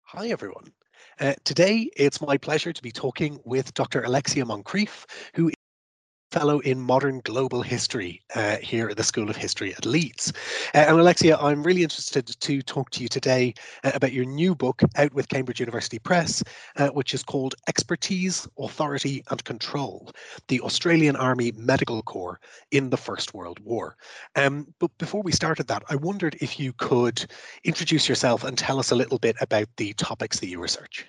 Hi, everyone. Today, it's my pleasure to be talking with Dr. Alexia Moncrief, who is a fellow in modern global history here at the School of History at Leeds. And Alexia, I'm really interested to talk to you today about your new book out with Cambridge University Press, which is called Expertise, Authority and Control, the Australian Army Medical Corps in the First World War. But before we started that, I wondered if you could introduce yourself and tell us a little bit about the topics that you research.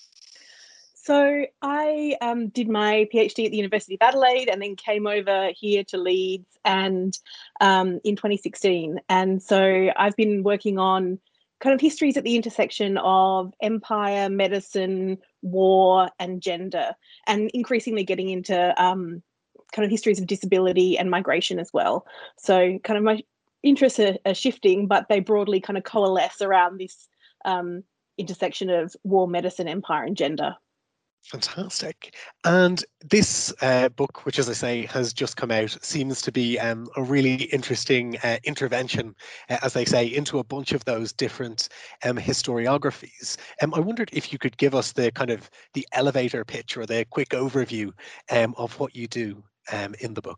So I did my PhD at the University of Adelaide and then came over here to Leeds and in 2016. And so I've been working on kind of histories at the intersection of empire, medicine, war, and gender, and increasingly getting into kind of histories of disability and migration as well. So kind of my interests are shifting, but they broadly kind of coalesce around this intersection of war, medicine, empire, and gender. Fantastic. And this book, which, as I say, has just come out, seems to be a really interesting intervention, as they say, into a bunch of those different historiographies. I wondered if you could give us the kind of the elevator pitch or the quick overview of what you do in the book.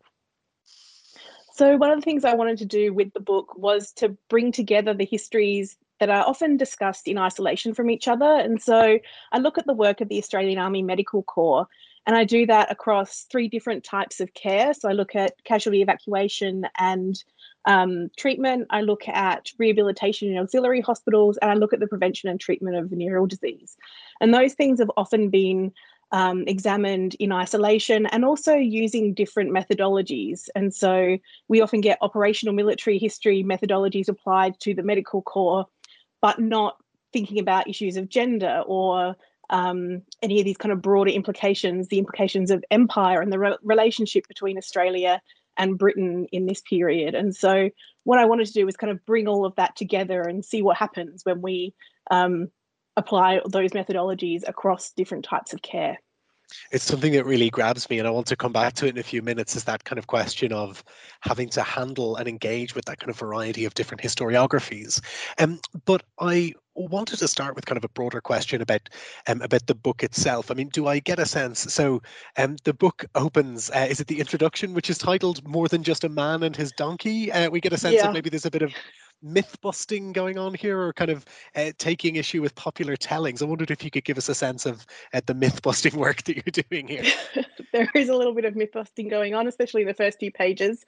So, one of the things I wanted to do with the book was to bring together the histories that are often discussed in isolation from each other. And so I look at the work of the Australian Army Medical Corps, and I do that across three different types of care. So I look at casualty evacuation and treatment, I look at rehabilitation in auxiliary hospitals, and I look at the prevention and treatment of venereal disease. And those things have often been examined in isolation and also using different methodologies. And so we often get operational military history methodologies applied to the medical corps, but not thinking about issues of gender or any of these kind of broader implications, the implications of empire and the relationship between Australia and Britain in this period. And so what I wanted to do was kind of bring all of that together and see what happens when we apply those methodologies across different types of care. It's something that really grabs me, and I want to come back to it in a few minutes, is that kind of question of having to handle and engage with that kind of variety of different historiographies. But I wanted to start with kind of a broader question about the book itself. I mean, do I get a sense? So, the book opens. Is it the introduction, which is titled "More Than Just a Man and His Donkey"? We get a sense of Yeah. maybe there's a bit of myth busting going on here, or kind of taking issue with popular tellings. I wondered if you could give us a sense of the myth busting work that you're doing here. There is a little bit of myth busting going on, especially in the first few pages.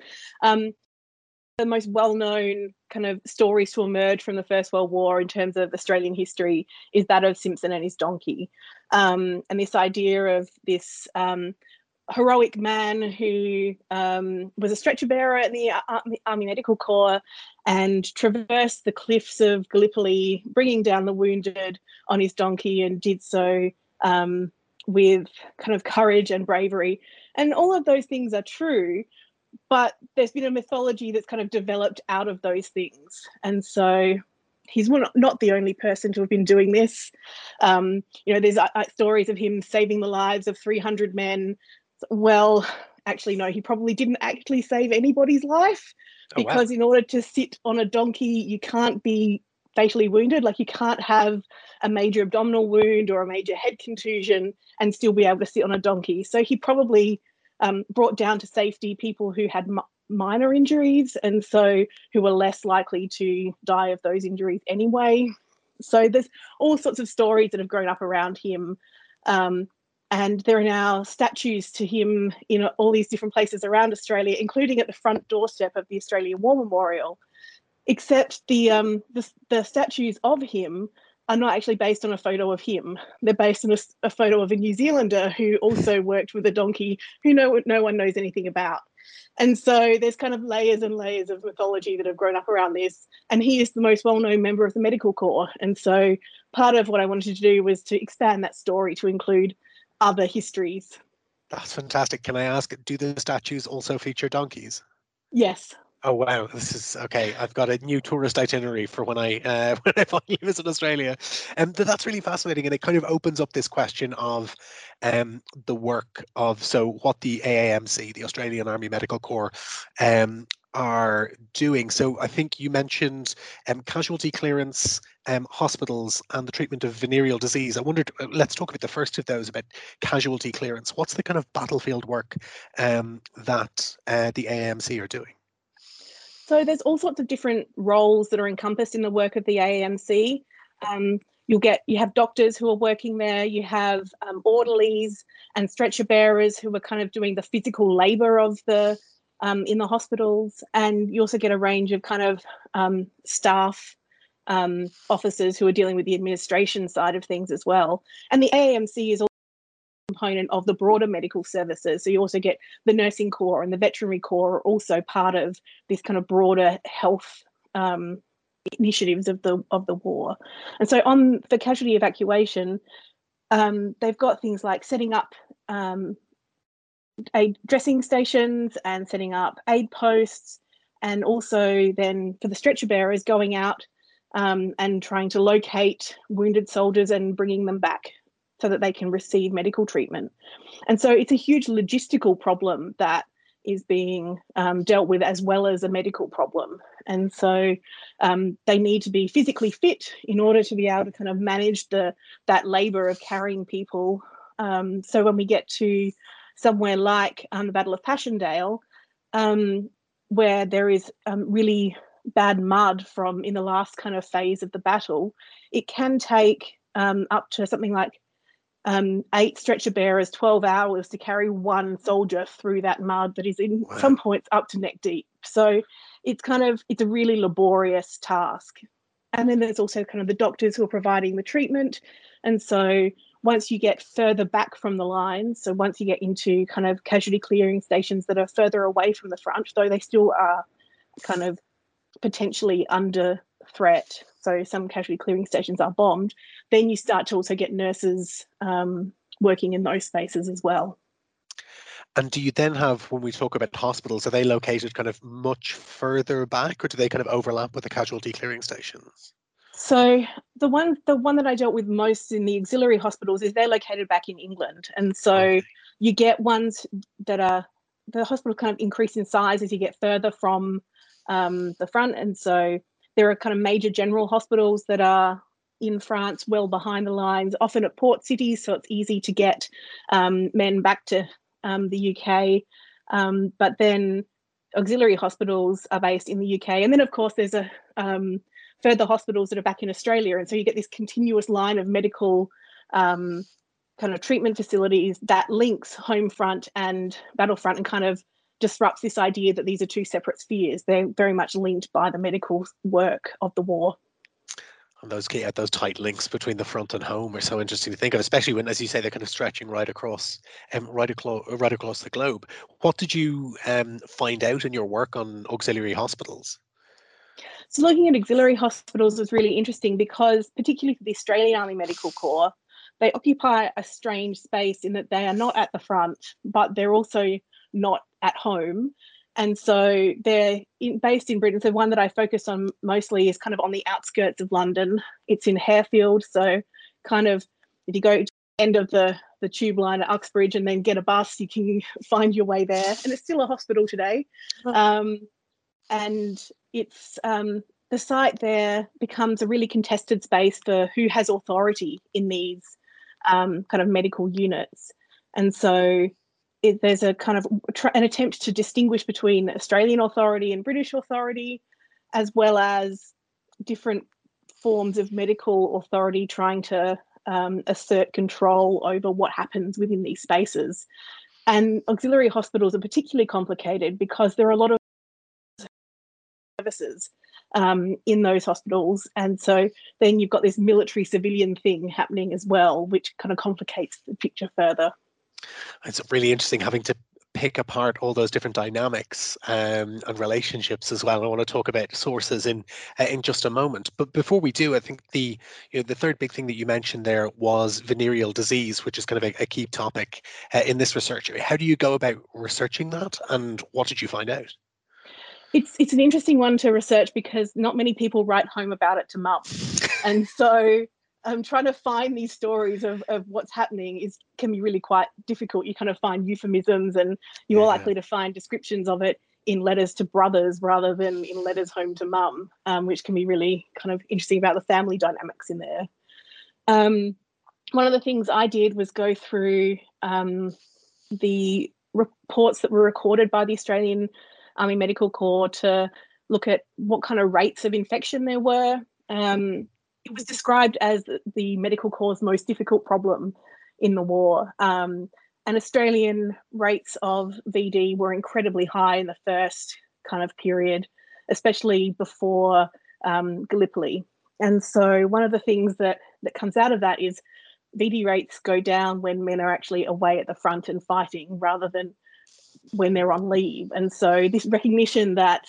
The most well-known kind of stories to emerge from the First World War in terms of Australian history is that of Simpson and his donkey. And this idea of this heroic man who was a stretcher bearer in the Army Medical Corps and traversed the cliffs of Gallipoli, bringing down the wounded on his donkey, and did so with kind of courage and bravery. And all of those things are true, but there's been a mythology that's kind of developed out of those things. And so he's not the only person to have been doing this. There's stories of him saving the lives of 300 men. Well, actually, no, he probably didn't actually save anybody's life, Oh, wow. because in order to sit on a donkey, you can't be fatally wounded. Like, you can't have a major abdominal wound or a major head contusion and still be able to sit on a donkey. So he probably brought down to safety people who had minor injuries, and so who were less likely to die of those injuries anyway. So there's all sorts of stories that have grown up around him. And there are now statues to him in all these different places around Australia, including at the front doorstep of the Australian War Memorial. Except the statues of him are not actually based on a photo of him. They're based on a photo of a New Zealander who also worked with a donkey who no one knows anything about. And so there's kind of layers and layers of mythology that have grown up around this. And he is the most well-known member of the Medical Corps. And so part of what I wanted to do was to expand that story to include other histories. That's fantastic. Can I ask, do the statues also feature donkeys? Yes. Oh, wow, this is okay. I've got a new tourist itinerary for when I when I finally visit Australia, and that's really fascinating. And it kind of opens up this question of the work of, so what the AAMC, the Australian Army Medical Corps, are doing. So I think you mentioned casualty clearance, hospitals, and the treatment of venereal disease. I wondered, let's talk about the first of those, about casualty clearance. What's the kind of battlefield work that the AAMC are doing? So there's all sorts of different roles that are encompassed in the work of the AAMC. You have doctors who are working there, you have orderlies and stretcher bearers who are kind of doing the physical labour of the in the hospitals, and you also get a range of kind of staff officers who are dealing with the administration side of things as well. And the AAMC is also a component of the broader medical services. So you also get the nursing corps and the veterinary corps are also part of this kind of broader health initiatives of the war. And so on the casualty evacuation, they've got things like setting up aid dressing stations and setting up aid posts, and also then for the stretcher bearers going out and trying to locate wounded soldiers and bringing them back so that they can receive medical treatment. And so it's a huge logistical problem that is being dealt with, as well as a medical problem. And so they need to be physically fit in order to be able to kind of manage that labour of carrying people. So when we get to somewhere like the Battle of Passchendaele, where there is really bad mud from in the last kind of phase of the battle, it can take up to something like 8 stretcher bearers, 12 hours to carry one soldier through that mud that is in some points up to neck deep. So it's a really laborious task. And then there's also kind of the doctors who are providing the treatment. And so once you get further back from the lines, so once you get into kind of casualty clearing stations that are further away from the front, though they still are kind of potentially under threat, so some casualty clearing stations are bombed, then you start to also get nurses working in those spaces as well. And do you then have, when we talk about hospitals, are they located kind of much further back, or do they kind of overlap with the casualty clearing stations? So the one that I dealt with most in the auxiliary hospitals is they're located back in England. And so you get ones that are, the hospital kind of increase in size as you get further from the front. And so there are kind of major general hospitals that are in France, well behind the lines, often at port cities, so it's easy to get men back to the UK. But then auxiliary hospitals are based in the UK. And then, of course, there's a further hospitals that are back in Australia. And so you get this continuous line of medical kind of treatment facilities that links home front and battlefront and kind of disrupts this idea that these are two separate spheres. They're very much linked by the medical work of the war. And those tight links between the front and home are so interesting to think of, especially when, as you say, they're kind of stretching right across the globe. What did you find out in your work on auxiliary hospitals? So looking at auxiliary hospitals was really interesting because, particularly for the Australian Army Medical Corps, they occupy a strange space in that they are not at the front, but they're also not at home. And so they're based in Britain. So one that I focus on mostly is kind of on the outskirts of London. It's in Harefield. So kind of if you go to the end of the tube line at Uxbridge and then get a bus, you can find your way there. And it's still a hospital today. And it's the site there becomes a really contested space for who has authority in these kind of medical units. And so there's a kind of an attempt to distinguish between Australian authority and British authority, as well as different forms of medical authority trying to assert control over what happens within these spaces. And auxiliary hospitals are particularly complicated because there are a lot of services in those hospitals. And so then you've got this military civilian thing happening as well, which kind of complicates the picture further. It's really interesting having to pick apart all those different dynamics and relationships as well. I want to talk about sources in just a moment. But before we do, I think the third big thing that you mentioned there was venereal disease, which is kind of a key topic in this research. How do you go about researching that, and what did you find out? It's an interesting one to research because not many people write home about it to mum. And so trying to find these stories of what's happening can be really quite difficult. You kind of find euphemisms and you're likely to find descriptions of it in letters to brothers rather than in letters home to mum, which can be really kind of interesting about the family dynamics in there. One of the things I did was go through the reports that were recorded by the Australian Army Medical Corps to look at what kind of rates of infection there were. It was described as the Medical Corps' most difficult problem in the war. And Australian rates of VD were incredibly high in the first kind of period, especially before Gallipoli. And so one of the things that comes out of that is VD rates go down when men are actually away at the front and fighting rather than when they're on leave. And so this recognition that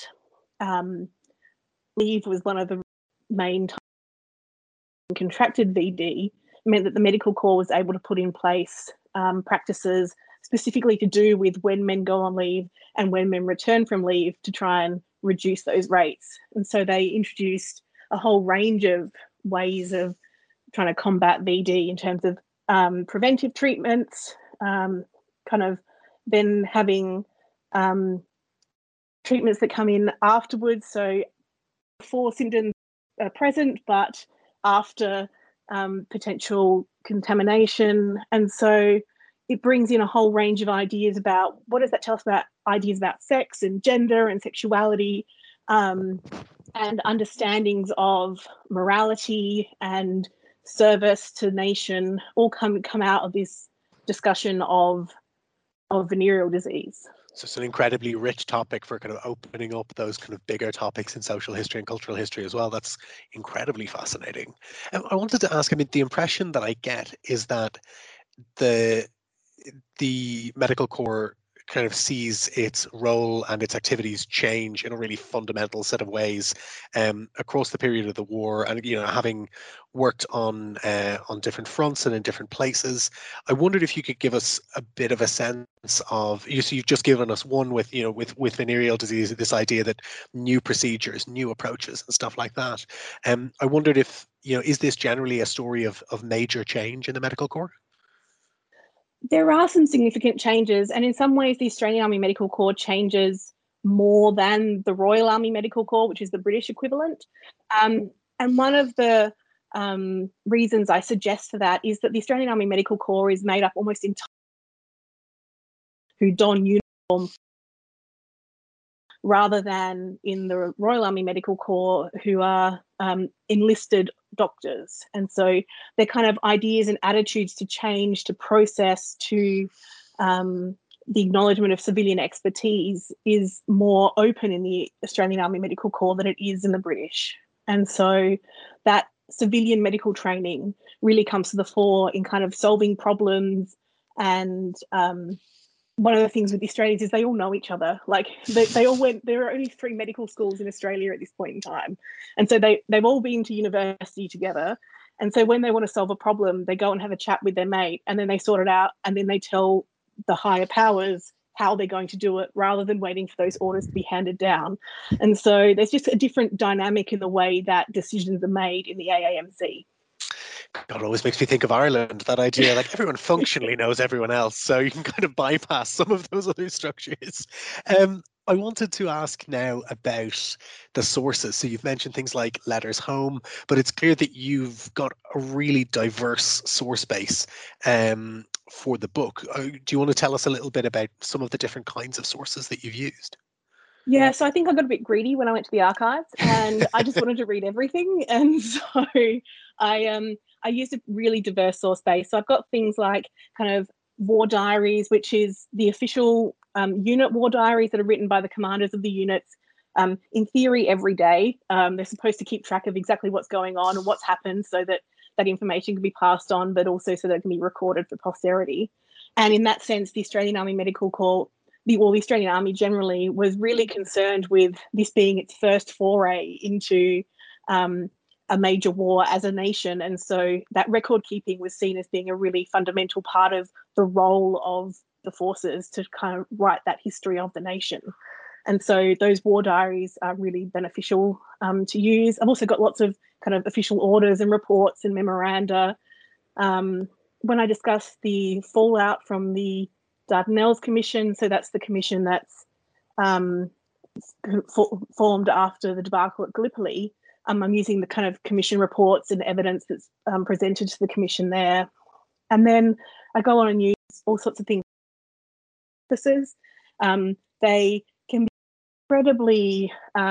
leave was one of the main times contracted VD meant that the Medical Corps was able to put in place practices specifically to do with when men go on leave and when men return from leave to try and reduce those rates. And so they introduced a whole range of ways of trying to combat VD in terms of preventive treatments, kind of then having treatments that come in afterwards. So before symptoms are present, but after potential contamination. And so it brings in a whole range of ideas about what does that tell us about ideas about sex and gender and sexuality, and understandings of morality and service to nation all come out of this discussion of venereal disease. So it's an incredibly rich topic for kind of opening up those kind of bigger topics in social history and cultural history as well. That's incredibly fascinating. I wanted to ask, I mean, the impression that I get is that the Medical Corps kind of sees its role and its activities change in a really fundamental set of ways across the period of the war. And having worked on different fronts and in different places, I wondered if you could give us a bit of a sense of. You've just given us one with with venereal disease, this idea that new procedures, new approaches, and stuff like that. I wondered if is this generally a story of major change in the Medical Corps? There are some significant changes, and in some ways the Australian Army Medical Corps changes more than the Royal Army Medical Corps, which is the British equivalent. And one of the reasons I suggest for that is that the Australian Army Medical Corps is made up almost entirely who don uniform, rather than in the Royal Army Medical Corps who are enlisted doctors. And so their kind of ideas and attitudes to change, to process, to the acknowledgement of civilian expertise is more open in the Australian Army Medical Corps than it is in the British. And so that civilian medical training really comes to the fore in kind of solving problems. And one of the things with the Australians is they all know each other. Like they all went, there are only 3 medical schools in Australia at this point in time. And so they've all been to university together. And so when they want to solve a problem, they go and have a chat with their mate, and then they sort it out, and then they tell the higher powers how they're going to do it rather than waiting for those orders to be handed down. And so there's just a different dynamic in the way that decisions are made in the AAMC. God, it always makes me think of Ireland, that idea, like everyone functionally knows everyone else, so you can kind of bypass some of those other structures. I wanted to ask now about the sources. So you've mentioned things like letters home, but it's clear that you've got a really diverse source base for the book. Do you want to tell us a little bit about some of the different kinds of sources that you've used? Yeah, so I think I got a bit greedy when I went to the archives, and I just wanted to read everything. And so I used a really diverse source base. So I've got things like kind of war diaries, which is the official unit war diaries that are written by the commanders of the units. In theory, every day, they're supposed to keep track of exactly what's going on and what's happened, so that that information can be passed on, but also so that it can be recorded for posterity. And in that sense, the Australian Army Medical Corps, the Australian Army generally, was really concerned with this being its first foray into a major war as a nation. And so that record keeping was seen as being a really fundamental part of the role of the forces to kind of write that history of the nation. And so those war diaries are really beneficial to use. I've also got lots of kind of official orders and reports and memoranda. When I discuss the fallout from the Dardanelles Commission, so that's the commission that's formed after the debacle at Gallipoli. I'm using the kind of commission reports and evidence that's presented to the commission there. And then I go on and use all sorts of things. They can be incredibly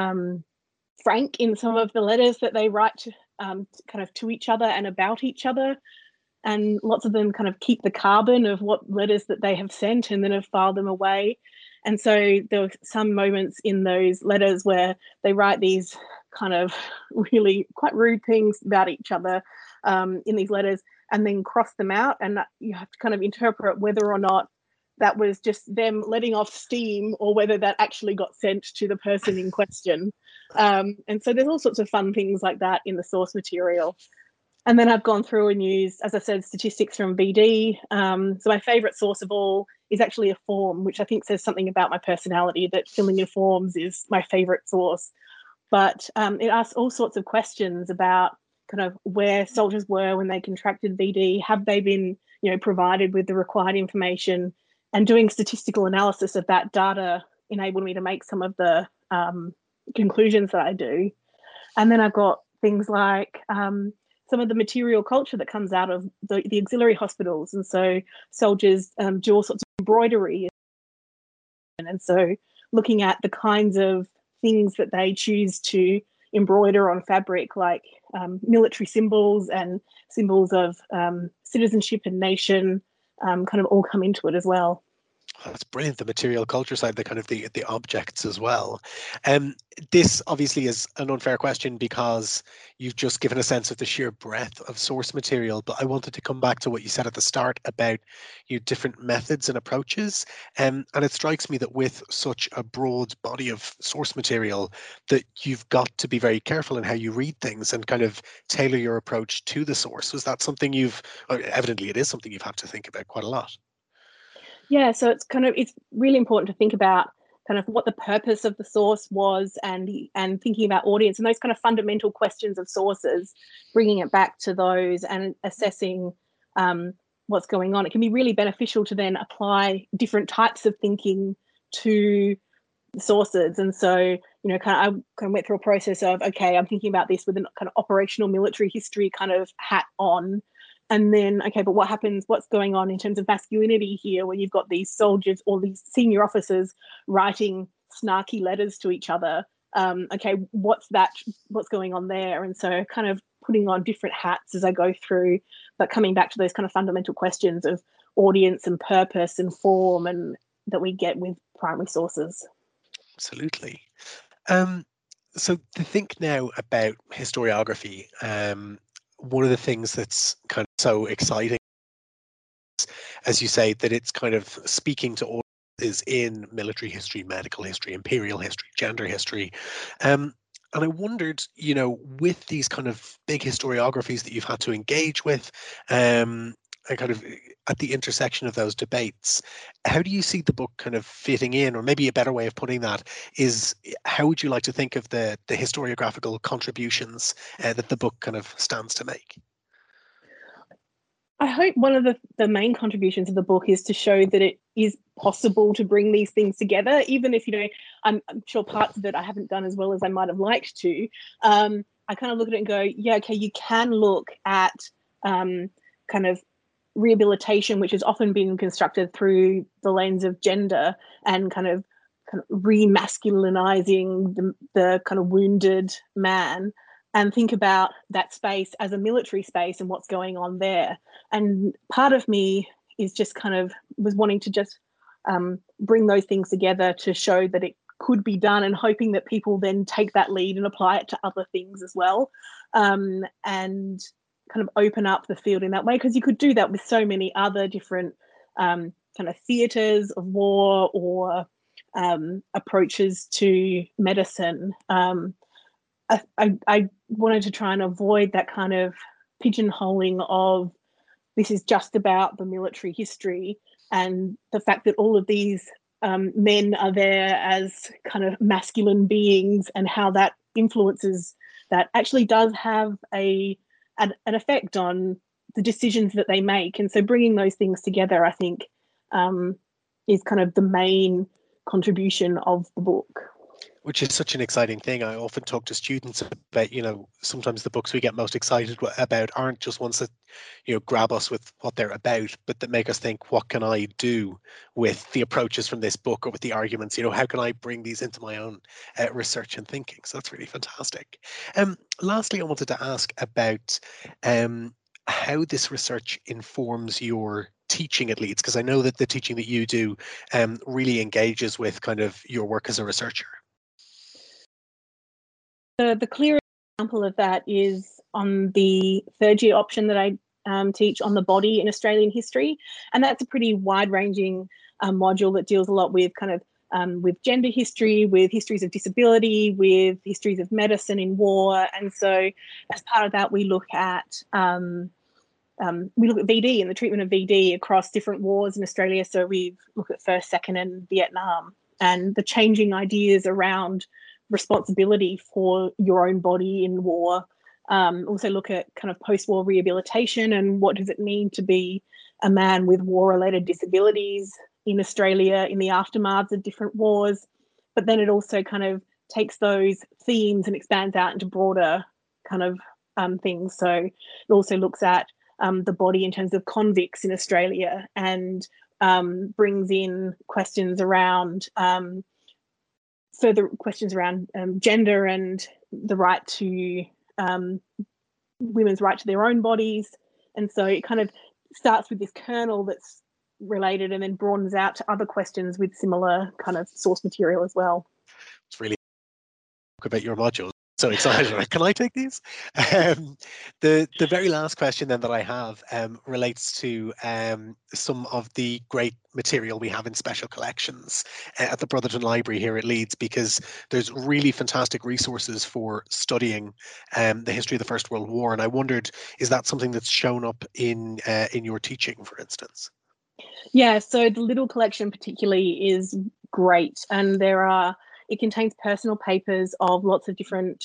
frank in some of the letters that they write to, kind of to each other and about each other. And lots of them kind of keep the carbon of what letters that they have sent and then have filed them away. And so there were some moments in those letters where they write these kind of really quite rude things about each other in these letters and then cross them out. And you have to kind of interpret whether or not that was just them letting off steam or whether that actually got sent to the person in question. And so there's all sorts of fun things like that in the source material. And then I've gone through and used, as I said, statistics from BD. So my favourite source of all is actually a form, which I think says something about my personality, that filling in forms is my favourite source. But it asks all sorts of questions about kind of where soldiers were when they contracted VD. Have they been, provided with the required information? And doing statistical analysis of that data enabled me to make some of the conclusions that I do. And then I've got things like some of the material culture that comes out of the auxiliary hospitals. And so soldiers do all sorts of embroidery. And so looking at the kinds of things that they choose to embroider on fabric, like military symbols and symbols of citizenship and nation, kind of all come into it as well. That's brilliant. The material culture side, the kind of the objects as well. This obviously is an unfair question because you've just given a sense of the sheer breadth of source material. But I wanted to come back to what you said at the start about different methods and approaches. And it strikes me that with such a broad body of source material, that you've got to be very careful in how you read things and kind of tailor your approach to the source. Was that something evidently it is something you've had to think about quite a lot? Yeah, so it's really important to think about kind of what the purpose of the source was and thinking about audience and those kind of fundamental questions of sources, bringing it back to those and assessing what's going on. It can be really beneficial to then apply different types of thinking to the sources. And so, I kind of went through a process of, okay, I'm thinking about this with a kind of operational military history kind of hat on. And then, okay, but what happens, what's going on in terms of masculinity here when you've got these soldiers or these senior officers writing snarky letters to each other? Okay, what's going on there? And so kind of putting on different hats as I go through, but coming back to those kind of fundamental questions of audience and purpose and form and that we get with primary sources. Absolutely. So to think now about historiography, one of the things that's kind of so exciting, as you say, that it's kind of speaking to all is in military history, medical history, imperial history, gender history. And I wondered, with these kind of big historiographies that you've had to engage with, and kind of at the intersection of those debates, how do you see the book kind of fitting in? Or maybe a better way of putting that is, how would you like to think of the historiographical contributions that the book kind of stands to make? I hope one of the main contributions of the book is to show that it is possible to bring these things together, even if, I'm sure parts of it I haven't done as well as I might have liked to. I kind of look at it and go, yeah, okay, you can look at kind of rehabilitation, which has often been constructed through the lens of gender and kind of remasculinizing the kind of wounded man, and think about that space as a military space and what's going on there. And part of me is just kind of was wanting to just bring those things together to show that it could be done, and hoping that people then take that lead and apply it to other things as well, and kind of open up the field in that way, because you could do that with so many other different kind of theatres of war or approaches to medicine. I wanted to try and avoid that kind of pigeonholing of this is just about the military history, and the fact that all of these men are there as kind of masculine beings, and how that influences, that actually does have an effect on the decisions that they make. And so bringing those things together, I think, is kind of the main contribution of the book. Which is such an exciting thing. I often talk to students about, sometimes the books we get most excited about aren't just ones that, grab us with what they're about, but that make us think, what can I do with the approaches from this book or with the arguments? How can I bring these into my own research and thinking? So that's really fantastic. Lastly, I wanted to ask about how this research informs your teaching at Leeds, because I know that the teaching that you do really engages with kind of your work as a researcher. The clearest example of that is on the third year option that I teach on the body in Australian history. And that's a pretty wide-ranging module that deals a lot with kind of with gender history, with histories of disability, with histories of medicine in war. And so as part of that, we look at VD and the treatment of VD across different wars in Australia. So we look at First, Second, and Vietnam, and the changing ideas around responsibility for your own body in war. Also look at kind of post-war rehabilitation and what does it mean to be a man with war-related disabilities in Australia in the aftermath of different wars. But then it also kind of takes those themes and expands out into broader kind of things. So it also looks at the body in terms of convicts in Australia, and brings in questions around further questions around gender and the right to women's right to their own bodies. And so it kind of starts with this kernel that's related and then broadens out to other questions with similar kind of source material as well. It's really about your modules. So excited. Can I take these? The very last question then that I have relates to some of the great material we have in special collections at the Brotherton Library here at Leeds, because there's really fantastic resources for studying the history of the First World War. And I wondered, is that something that's shown up in your teaching, for instance? Yeah, so the Little collection particularly is great, and it contains personal papers of lots of different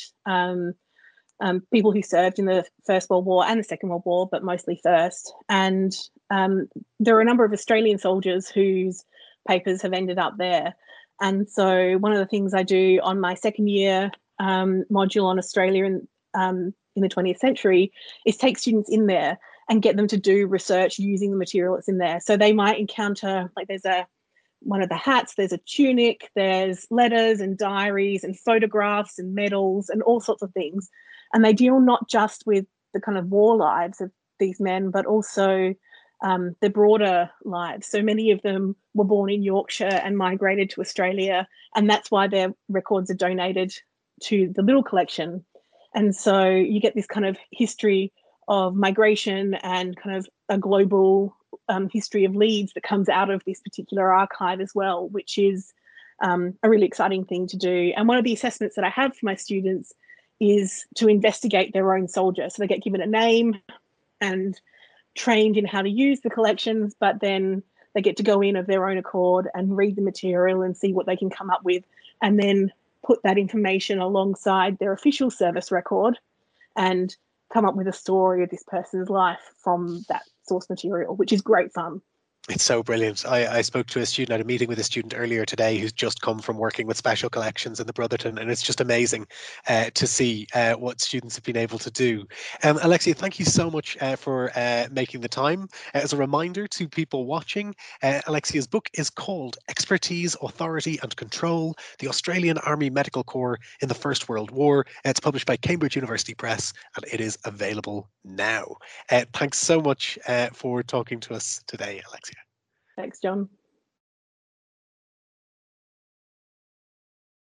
people who served in the First World War and the Second World War, but mostly First. And there are a number of Australian soldiers whose papers have ended up there. And so one of the things I do on my second year module on Australia in the 20th century is take students in there and get them to do research using the material that's in there. So they might encounter, like there's one of the hats, there's a tunic, there's letters and diaries and photographs and medals and all sorts of things. And they deal not just with the kind of war lives of these men, but also their broader lives. So many of them were born in Yorkshire and migrated to Australia, and that's why their records are donated to the Little collection. And so you get this kind of history of migration and kind of a global history of Leeds that comes out of this particular archive as well, which is a really exciting thing to do. And one of the assessments that I have for my students is to investigate their own soldier. So they get given a name and trained in how to use the collections, but then they get to go in of their own accord and read the material and see what they can come up with, and then put that information alongside their official service record and come up with a story of this person's life from that source material, which is great fun. It's so brilliant. I spoke to a student at a meeting with a student earlier today who's just come from working with special collections in the Brotherton, and it's just amazing to see what students have been able to do. Alexia, thank you so much for making the time. As a reminder to people watching, Alexia's book is called Expertise, Authority and Control, the Australian Army Medical Corps in the First World War. It's published by Cambridge University Press, and it is available now. Thanks so much for talking to us today, Alexia. Thanks, John.